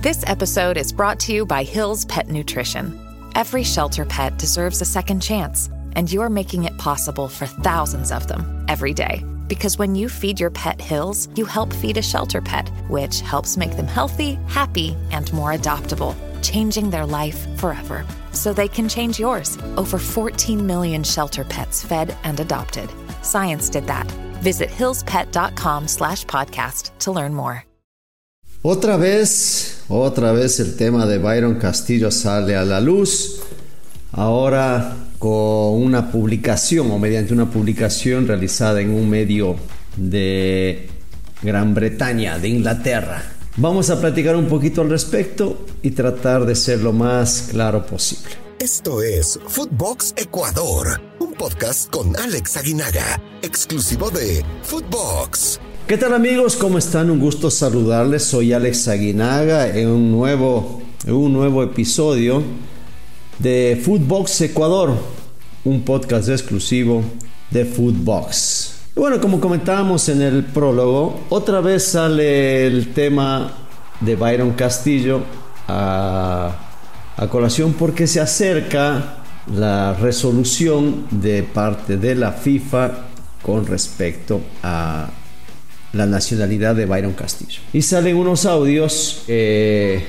This episode is brought to you by Hill's Pet Nutrition. Every shelter pet deserves a second chance, and you're making it possible for thousands of them every day. Because when you feed your pet Hill's, you help feed a shelter pet, which helps make them healthy, happy, and more adoptable, changing their life forever. So they can change yours. Over 14 million shelter pets fed and adopted. Science did that. Visit hillspet.com/podcast to learn more. Otra vez el tema de Byron Castillo sale a la luz, ahora con una publicación o mediante una publicación realizada en un medio de Gran Bretaña, de Inglaterra. Vamos a platicar un poquito al respecto y tratar de ser lo más claro posible. Esto es Footbox Ecuador, un podcast con Alex Aguinaga, exclusivo de Footbox. ¿Qué tal, amigos? ¿Cómo están? Un gusto saludarles. Soy Alex Aguinaga en un nuevo episodio de Footbox Ecuador, un podcast exclusivo de Footbox. Y bueno, como comentábamos en el prólogo, otra vez sale el tema de Byron Castillo a colación porque se acerca la resolución de parte de la FIFA con respecto a la nacionalidad de Byron Castillo. Y salen unos audios, se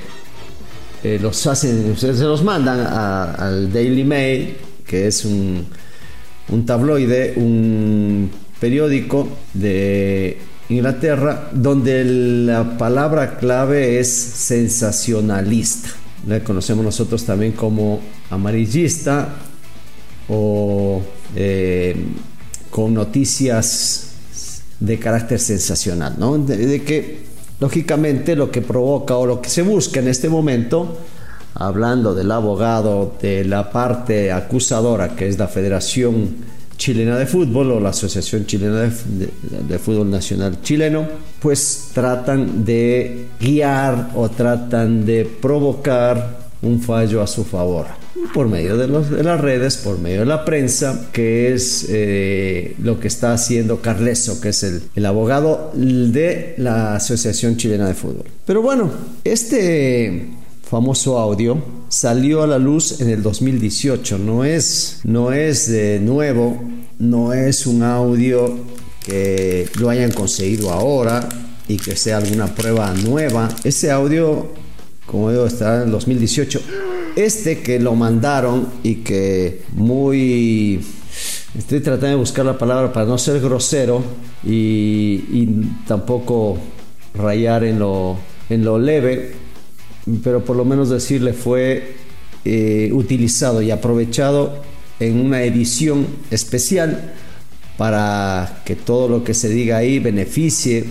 los mandan al Daily Mail, que es un tabloide, un periódico de Inglaterra, donde la palabra clave es sensacionalista. La conocemos nosotros también como amarillista o con noticias de carácter sensacional, ¿no? De que lógicamente lo que provoca o lo que se busca en este momento, hablando del abogado de la parte acusadora, que es la Federación Chilena de Fútbol o la Asociación Chilena de Fútbol Nacional Chileno, pues tratan de guiar o tratan de provocar un fallo a su favor por medio de las redes, por medio de la prensa, que es lo que está haciendo Carleso, que es el abogado de la Asociación Chilena de Fútbol. Pero bueno, este famoso audio salió a la luz en el 2018, no es de nuevo, no es un audio que lo hayan conseguido ahora y que sea alguna prueba nueva. Ese audio, como digo, está en el 2018. Que lo mandaron y que estoy tratando de buscar la palabra para no ser grosero y tampoco rayar en lo leve, pero por lo menos decirle fue utilizado y aprovechado en una edición especial para que todo lo que se diga ahí beneficie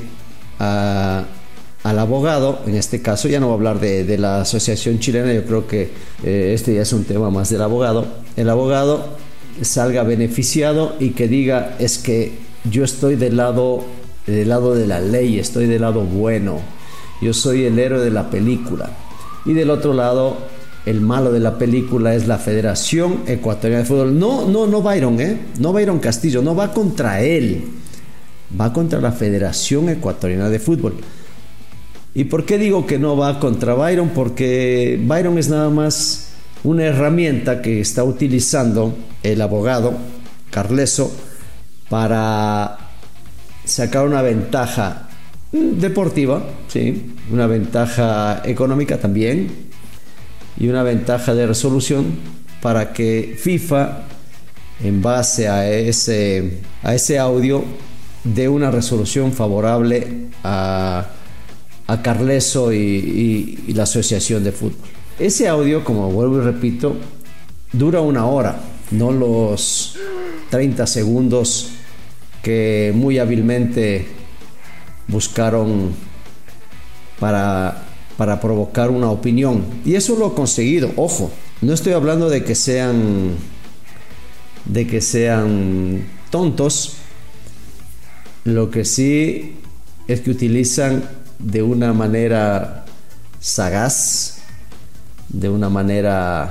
al abogado. En este caso ya no voy a hablar de la Asociación Chilena, yo creo que este ya es un tema más del abogado. El abogado salga beneficiado y que diga: es que yo estoy del lado de la ley, estoy del lado bueno, yo soy el héroe de la película, y del otro lado el malo de la película es la Federación Ecuatoriana de Fútbol. No Byron, no Byron Castillo, no va contra él, va contra la Federación Ecuatoriana de Fútbol. ¿Y por qué digo que no va contra Byron? Porque Byron es nada más una herramienta que está utilizando el abogado Carleso para sacar una ventaja deportiva, sí, una ventaja económica también y una ventaja de resolución para que FIFA, en base a ese audio, dé una resolución favorable a Carleso y la Asociación de Fútbol. Ese audio, como vuelvo y repito, dura 1 hora, no los 30 segundos que muy hábilmente buscaron para provocar una opinión. Y eso lo he conseguido. Ojo, no estoy hablando de que sean tontos. Lo que sí es que utilizan de una manera sagaz, de una manera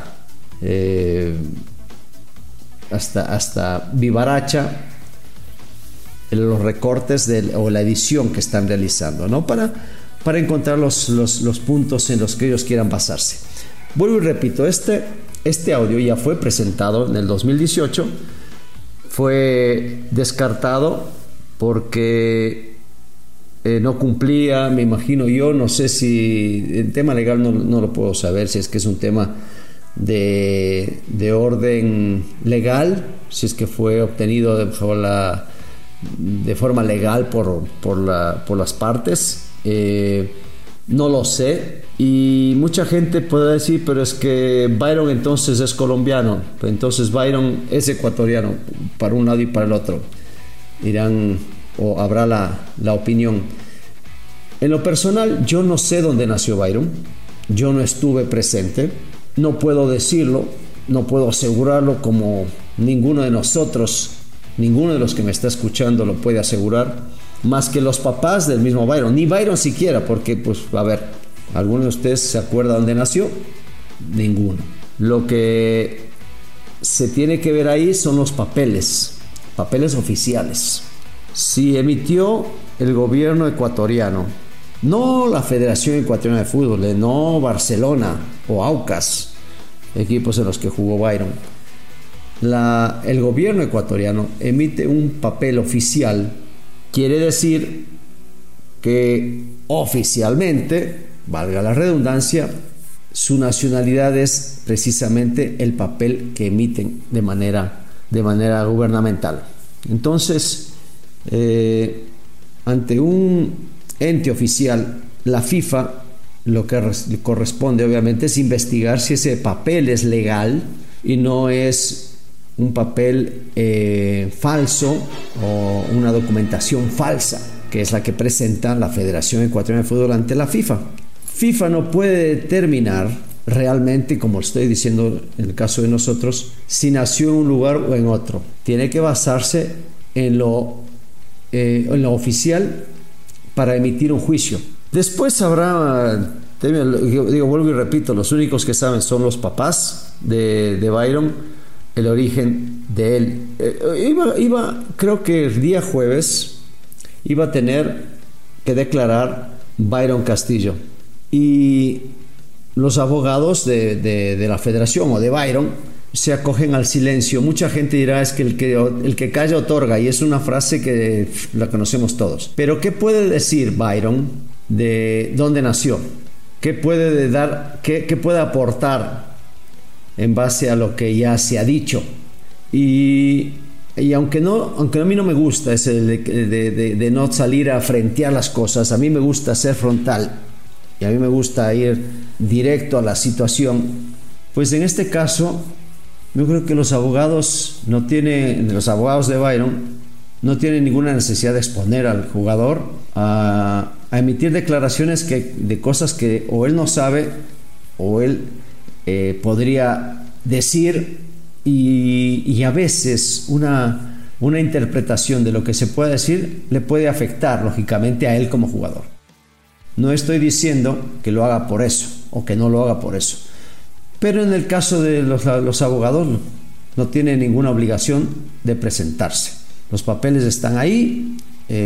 hasta vivaracha, los recortes o la edición que están realizando, ¿no? Para para encontrar los puntos en los que ellos quieran basarse. Vuelvo y repito, este audio ya fue presentado en el 2018, fue descartado porque no cumplía, me imagino yo, no sé si el tema legal no lo puedo saber, si es que es un tema de orden legal, si es que fue obtenido de forma legal por las partes, no lo sé. Y mucha gente puede decir, pero es que Byron entonces es colombiano, entonces Byron es ecuatoriano, para un lado y para el otro dirán, o habrá la opinión. En lo personal, yo no sé dónde nació Byron, yo no estuve presente, no puedo decirlo, no puedo asegurarlo como ninguno de nosotros, ninguno de los que me está escuchando lo puede asegurar, más que los papás del mismo Byron, ni Byron siquiera, porque pues a ver, ¿alguno de ustedes se acuerda dónde nació? Ninguno. Lo que se tiene que ver ahí son los papeles oficiales. Si emitió el gobierno ecuatoriano, no la Federación Ecuatoriana de Fútbol, no Barcelona o Aucas, equipos en los que jugó Byron, el gobierno ecuatoriano emite un papel oficial, quiere decir que oficialmente, valga la redundancia, su nacionalidad es precisamente el papel que emiten de manera gubernamental. Entonces, ante un ente oficial, la FIFA, lo que corresponde obviamente es investigar si ese papel es legal y no es un papel falso o una documentación falsa, que es la que presenta la Federación Ecuatoriana de Fútbol ante la FIFA. FIFA no puede determinar realmente, como estoy diciendo en el caso de nosotros, si nació en un lugar o en otro. Tiene que basarse en lo oficial para emitir un juicio. Después habrá, vuelvo y repito, los únicos que saben son los papás de Byron, el origen de él. Creo que el día jueves iba a tener que declarar Byron Castillo, y los abogados de la federación o de Byron se acogen al silencio. Mucha gente dirá, es que el que calla otorga, y es una frase que la conocemos todos. Pero ¿qué puede decir Byron de dónde nació? ¿Qué puede dar? ¿Qué puede aportar en base a lo que ya se ha dicho? Y aunque a mí no me gusta ese de no salir a frentear las cosas, a mí me gusta ser frontal y a mí me gusta ir directo a la situación, pues en este caso yo creo que los abogados de Byron no tienen ninguna necesidad de exponer al jugador a emitir declaraciones de cosas que o él no sabe o él podría decir, y a veces una interpretación de lo que se puede decir le puede afectar lógicamente a él como jugador. No estoy diciendo que lo haga por eso o que no lo haga por eso, pero en el caso de los abogados no tienen ninguna obligación de presentarse. Los papeles están ahí,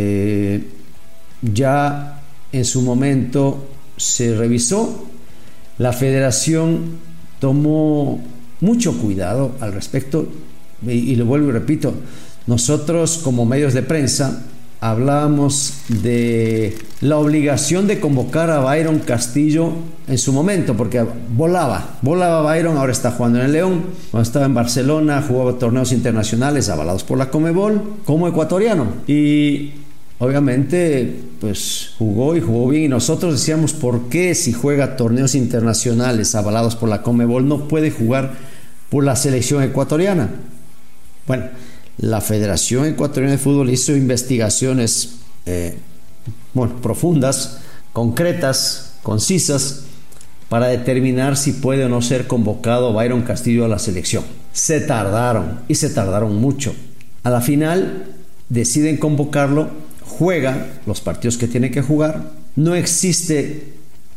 ya en su momento se revisó, la federación tomó mucho cuidado al respecto, y lo vuelvo y repito, nosotros como medios de prensa hablábamos de la obligación de convocar a Byron Castillo en su momento, porque volaba Byron, ahora está jugando en el León, cuando estaba en Barcelona jugaba torneos internacionales avalados por la Conmebol como ecuatoriano, y obviamente pues jugó bien, y nosotros decíamos, ¿por qué si juega torneos internacionales avalados por la Conmebol no puede jugar por la selección ecuatoriana? Bueno, la Federación Ecuatoriana de Fútbol hizo investigaciones profundas, concretas, concisas, para determinar si puede o no ser convocado Byron Castillo a la selección. Se tardaron mucho. A la final deciden convocarlo, juega los partidos que tiene que jugar, no existe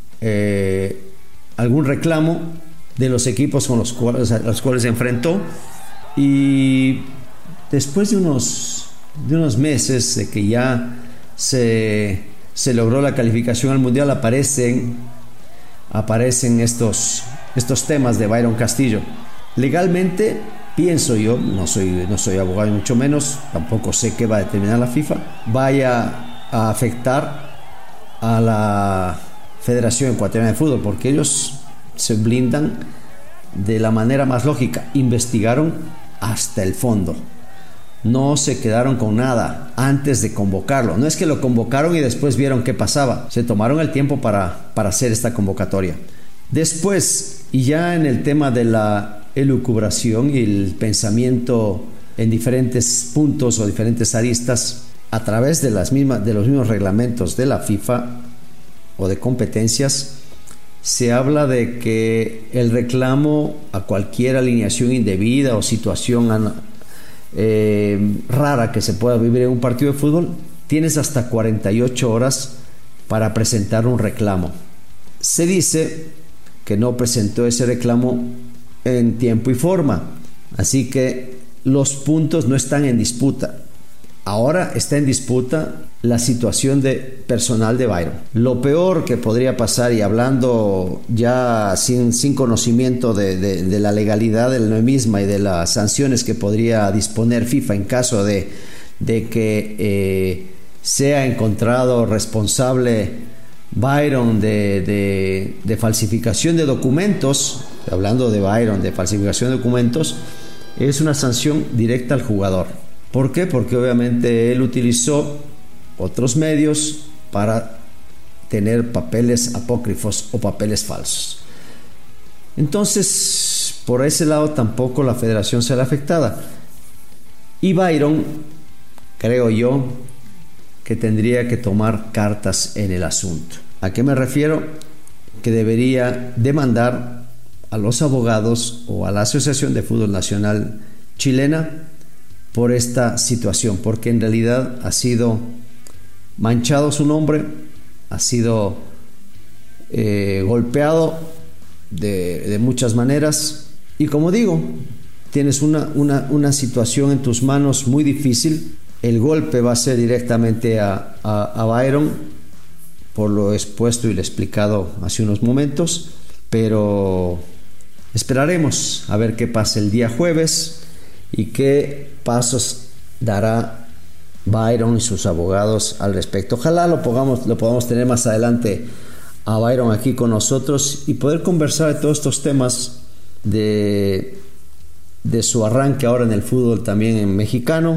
algún reclamo de los equipos a los cuales se enfrentó, y después de unos meses de que ya se se logró la calificación al Mundial, aparecen estos temas de Byron Castillo. Legalmente, pienso yo, no soy abogado y mucho menos, tampoco sé qué va a determinar la FIFA, vaya a afectar a la Federación Ecuatoriana de Fútbol, porque ellos se blindan de la manera más lógica. Investigaron hasta el fondo, no se quedaron con nada antes de convocarlo. No es que lo convocaron y después vieron qué pasaba, se tomaron el tiempo para hacer esta convocatoria. Después, y ya en el tema de la elucubración y el pensamiento en diferentes puntos o diferentes aristas, a través de los mismos reglamentos de la FIFA o de competencias, se habla de que el reclamo a cualquier alineación indebida o situación rara que se pueda vivir en un partido de fútbol, tienes hasta 48 horas para presentar un reclamo. Se dice que no presentó ese reclamo en tiempo y forma, así que los puntos no están en disputa. Ahora está en disputa la situación de personal de Byron. Lo peor que podría pasar, y hablando ya sin conocimiento de la legalidad de la misma y de las sanciones que podría disponer FIFA en caso de que sea encontrado responsable Byron de falsificación de documentos, hablando de Byron de falsificación de documentos, es una sanción directa al jugador. ¿Por qué? Porque obviamente él utilizó otros medios para tener papeles apócrifos o papeles falsos. Entonces, por ese lado tampoco la federación será afectada. Y Byron, creo yo, que tendría que tomar cartas en el asunto. ¿A qué me refiero? Que debería demandar a los abogados o a la Asociación de Fútbol Nacional Chilena por esta situación, porque en realidad ha sido manchado su nombre, ha sido golpeado de muchas maneras, y como digo, tienes una situación en tus manos muy difícil. El golpe va a ser directamente a Byron, por lo expuesto y lo explicado hace unos momentos, pero esperaremos a ver qué pasa el día jueves y qué pasos dará Byron y sus abogados al respecto. Ojalá lo podamos tener más adelante a Byron aquí con nosotros y poder conversar de todos estos temas de su arranque ahora en el fútbol también en mexicano,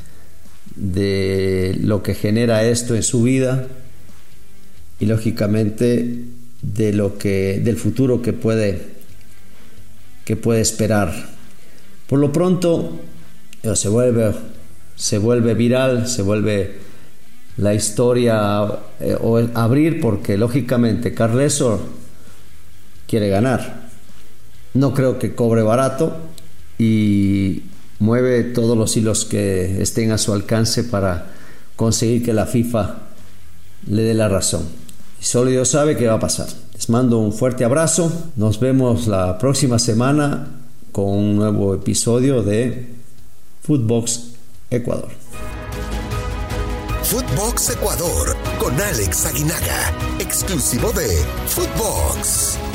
de lo que genera esto en su vida y lógicamente del futuro que puede esperar. Por lo pronto se vuelve viral, se vuelve la historia o abrir, porque lógicamente Carlesor quiere ganar. No creo que cobre barato y mueve todos los hilos que estén a su alcance para conseguir que la FIFA le dé la razón. Y solo Dios sabe qué va a pasar. Les mando un fuerte abrazo. Nos vemos la próxima semana con un nuevo episodio de Footbox Ecuador. Footbox Ecuador con Alex Aguinaga, exclusivo de Footbox.